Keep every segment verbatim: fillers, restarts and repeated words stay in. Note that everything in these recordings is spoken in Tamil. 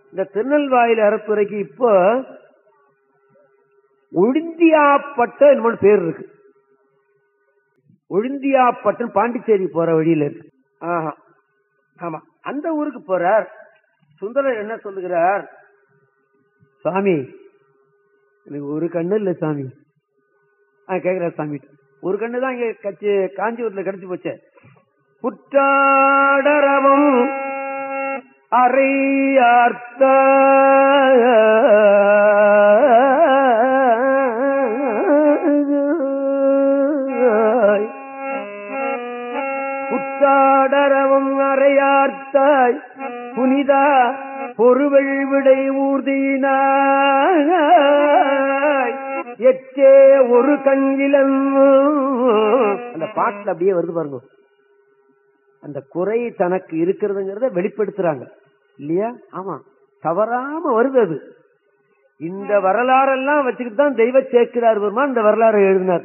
இந்த திருநெல்வாயில் அறத்துறைக்கு இப்போ ஒழுந்தியாப்பட்ட என்னோட பேர் இருக்கு. ஒழுந்தியாப்பட்டம் பாண்டிச்சேரி போற வழியில இருக்கு. ஆஹா, ஆமா, அந்த ஊருக்கு போறார். சுந்தரர் என்ன சொல்லுகிறார், சாமி எனக்கு ஒரு கண்ணு இல்ல சாமி. கேக்குறார் சாமி, ஒரு கண்ணு தான் இங்க கட்சி காஞ்சிபுரத்துல கிடைச்சு போச்சே. புற்றாடரவும் அறையார்த்த புற்றாடரவும் அறையார்த்தாய் புனிதா பொறுவள் விடை ஊர்தினாய் எச்சே ஒரு கண்ணிலம். அந்த பாட்டுல அப்படியே வருது பாருங்க, அந்த குறை தனக்கு இருக்கிறதுங்கிறத வெளிப்படுத்துறாங்க இல்லையா? ஆமா, தவறாம வருது அது. இந்த வரலாறெல்லாம் வச்சுக்கிட்டு தான் தெய்வ சேக்கிரார் பெருமான் இந்த வரலாறு எழுதினார்.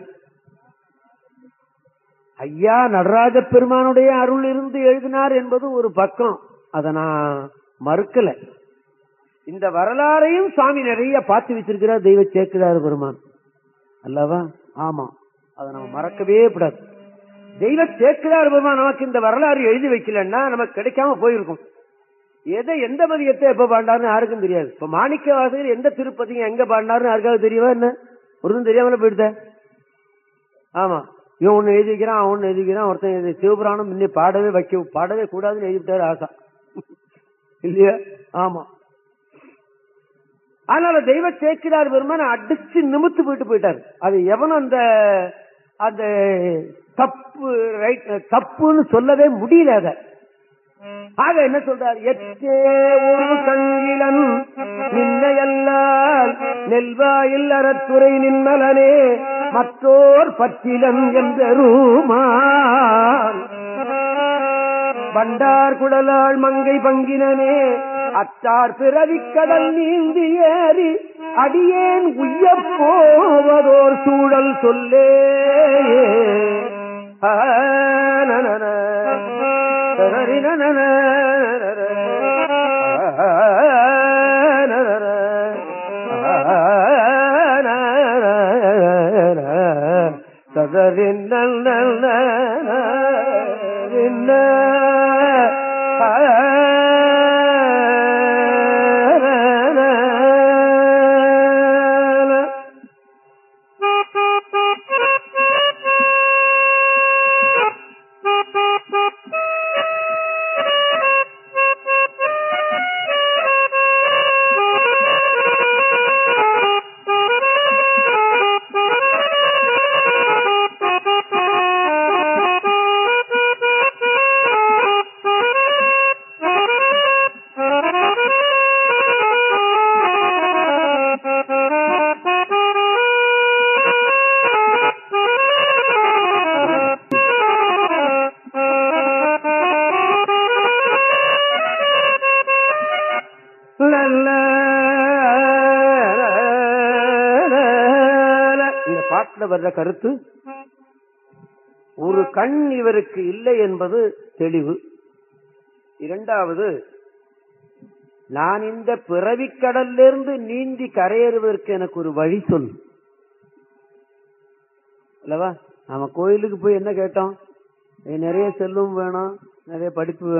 ஐயா நடராஜ பெருமானுடைய அருள் இருந்து எழுதினார் என்பது ஒரு பக்கம், அதை நான் மறுக்கல. இந்த வரலாறையும் சாமி நிறைய பார்த்து வச்சிருக்கிறார் தெய்வ சேக்கிரார் பெருமான் அல்லவா? ஆமா, அதை நம்ம மறக்கவே கூடாது. தெய்வ சேக்கிரார் பெருமான் நமக்கு இந்த வரலாறு எழுதி வைக்கலன்னா நமக்கு கிடைக்காம போயிருக்கும். எதை எந்த பதியத்தை எப்ப பாண்டாருன்னு யாருக்கும் தெரியாது. இப்ப மாணிக்க வாசகர் எந்த திருப்பதியும் எங்க பாண்டாருன்னு யாருக்காவது தெரியவா என்ன? ஒருதும் தெரியாமல போயிடுத. ஆமா, இவன் ஒண்ணு எழுதி வைக்கிறான், அவன் ஒண்ணு எழுதி வைக்கிறான். ஒருத்தன் சிவபுராணம் இன்னும் பாடவே வைக்க பாடவே கூடாதுன்னு எழுதிவிட்டாரு ஆசா இல்லையா? ஆமா, அதனால தெய்வ சேக்கிரார் பெருமான் அடிச்சு நிமித்து போயிட்டு போயிட்டாரு. அது எவனும் அந்த அந்த தப்பு ரைட் தப்புன்னு சொல்லவே முடியல. அத ஆக என்ன சொல்றார், எச்சே ஒரு கண்ணிலன் நின்னையல்லால் நெல்வாயில் அறத்துறை நின்மலனே மற்றோர் பற்றிலன் என்றருமான் பண்டார் குடலாள் மங்கை பங்கினனே அத்தார் பிறவி கடல் நீந்தி ஏறி அடியேன் உய்யப் போவதோர் சூழல் சொல்லே. சதரின் வர்ற கருத்து, ஒரு கண் இவருக்கு இல்லை என்பது தெளிவு. இரண்டாவது, நான் இந்த பிறவிக்கடலிலிருந்து நீந்தி கரையேறுவதற்கு எனக்கு ஒரு வழி சொல் அல்லவா? நம்ம கோயிலுக்கு போய் என்ன கேட்டோம், நிறைய செல்வம் வேணும், நிறைய படிப்பு வேணும்.